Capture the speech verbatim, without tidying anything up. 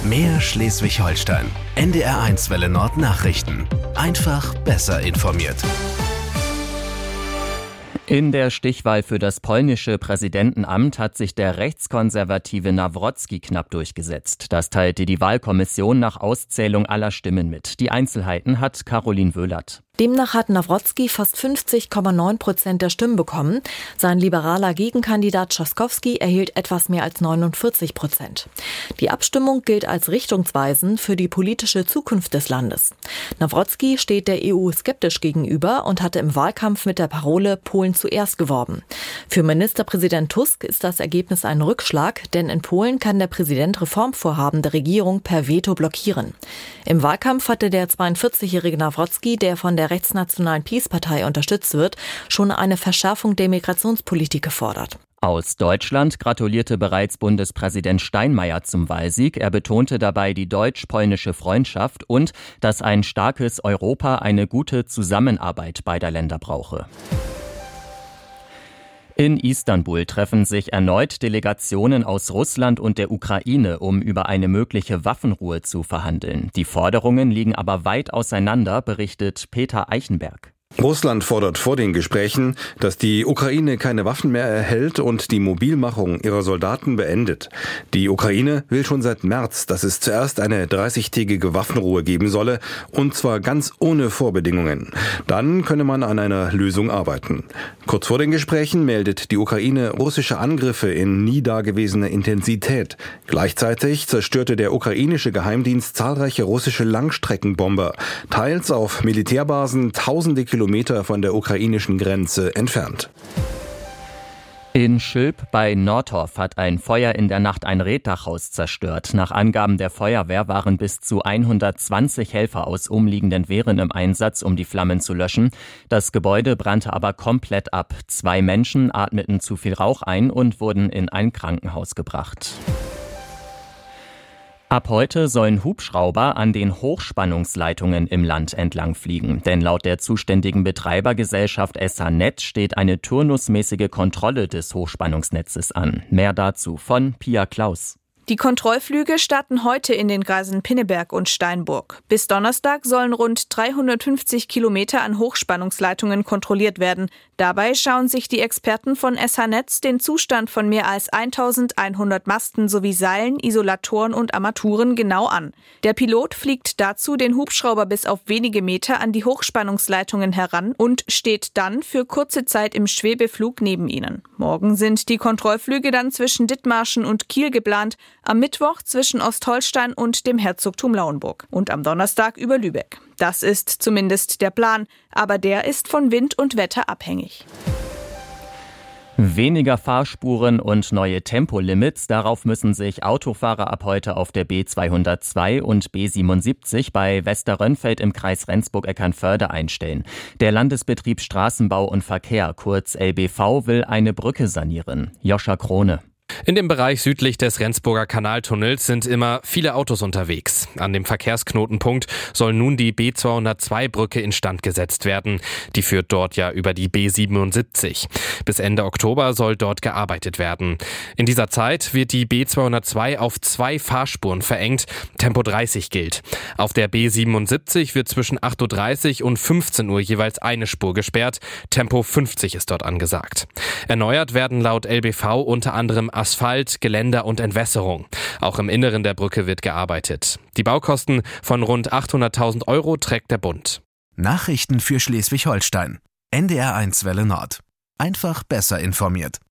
Mehr Schleswig-Holstein. N D R eins Welle Nord Nachrichten. Einfach besser informiert. In der Stichwahl für das polnische Präsidentenamt hat sich der rechtskonservative Nawrocki knapp durchgesetzt. Das teilte die Wahlkommission nach Auszählung aller Stimmen mit. Die Einzelheiten hat Caroline Wöhlert. Demnach hat Nawrocki fast fünfzig Komma neun Prozent der Stimmen bekommen. Sein liberaler Gegenkandidat Trzaskowski erhielt etwas mehr als neunundvierzig Prozent. Die Abstimmung gilt als richtungsweisend für die politische Zukunft des Landes. Nawrocki steht der E U skeptisch gegenüber und hatte im Wahlkampf mit der Parole Polen zuerst geworben. Für Ministerpräsident Tusk ist das Ergebnis ein Rückschlag, denn in Polen kann der Präsident Reformvorhaben der Regierung per Veto blockieren. Im Wahlkampf hatte der zweiundvierzigjährige Nawrocki, der von der rechtsnationalen PiS-Partei unterstützt wird, schon eine Verschärfung der Migrationspolitik gefordert. Aus Deutschland gratulierte bereits Bundespräsident Steinmeier zum Wahlsieg. Er betonte dabei die deutsch-polnische Freundschaft und dass ein starkes Europa eine gute Zusammenarbeit beider Länder brauche. In Istanbul treffen sich erneut Delegationen aus Russland und der Ukraine, um über eine mögliche Waffenruhe zu verhandeln. Die Forderungen liegen aber weit auseinander, berichtet Peter Eichenberg. Russland fordert vor den Gesprächen, dass die Ukraine keine Waffen mehr erhält und die Mobilmachung ihrer Soldaten beendet. Die Ukraine will schon seit März, dass es zuerst eine dreißigtägige Waffenruhe geben solle, und zwar ganz ohne Vorbedingungen. Dann könne man an einer Lösung arbeiten. Kurz vor den Gesprächen meldet die Ukraine russische Angriffe in nie dagewesener Intensität. Gleichzeitig zerstörte der ukrainische Geheimdienst zahlreiche russische Langstreckenbomber, teils auf Militärbasen tausende Kilometer von der ukrainischen Grenze entfernt. In Schülp bei Nordhorf hat ein Feuer in der Nacht ein Reetdachhaus zerstört. Nach Angaben der Feuerwehr waren bis zu hundertzwanzig Helfer aus umliegenden Wehren im Einsatz, um die Flammen zu löschen. Das Gebäude brannte aber komplett ab. Zwei Menschen atmeten zu viel Rauch ein und wurden in ein Krankenhaus gebracht. Ab heute sollen Hubschrauber an den Hochspannungsleitungen im Land entlang fliegen. Denn laut der zuständigen Betreibergesellschaft S H Netz steht eine turnusmäßige Kontrolle des Hochspannungsnetzes an. Mehr dazu von Pia Klaus. Die Kontrollflüge starten heute in den Kreisen Pinneberg und Steinburg. Bis Donnerstag sollen rund dreihundertfünfzig Kilometer an Hochspannungsleitungen kontrolliert werden. Dabei schauen sich die Experten von S H Netz den Zustand von mehr als eintausendeinhundert Masten sowie Seilen, Isolatoren und Armaturen genau an. Der Pilot fliegt dazu den Hubschrauber bis auf wenige Meter an die Hochspannungsleitungen heran und steht dann für kurze Zeit im Schwebeflug neben ihnen. Morgen sind die Kontrollflüge dann zwischen Dithmarschen und Kiel geplant, am Mittwoch zwischen Ostholstein und dem Herzogtum Lauenburg und am Donnerstag über Lübeck. Das ist zumindest der Plan, aber der ist von Wind und Wetter abhängig. Weniger Fahrspuren und neue Tempolimits, darauf müssen sich Autofahrer ab heute auf der B zweihundertzwei und B siebenundsiebzig bei Westerrönfeld im Kreis Rendsburg-Eckernförde einstellen. Der Landesbetrieb Straßenbau und Verkehr, kurz L B V, will eine Brücke sanieren. Joscha Krone. In dem Bereich südlich des Rendsburger Kanaltunnels sind immer viele Autos unterwegs. An dem Verkehrsknotenpunkt soll nun die B zweihundertzwei-Brücke instand gesetzt werden. Die führt dort ja über die B siebenundsiebzig. Bis Ende Oktober soll dort gearbeitet werden. In dieser Zeit wird die B zweihundertzwei auf zwei Fahrspuren verengt. Tempo dreißig gilt. Auf der B siebenundsiebzig wird zwischen acht Uhr dreißig und fünfzehn Uhr jeweils eine Spur gesperrt. Tempo fünfzig ist dort angesagt. Erneuert werden laut L B V unter anderem Asphalt, Geländer und Entwässerung. Auch im Inneren der Brücke wird gearbeitet. Die Baukosten von rund achthunderttausend Euro trägt der Bund. Nachrichten für Schleswig-Holstein. N D R eins Welle Nord. Einfach besser informiert.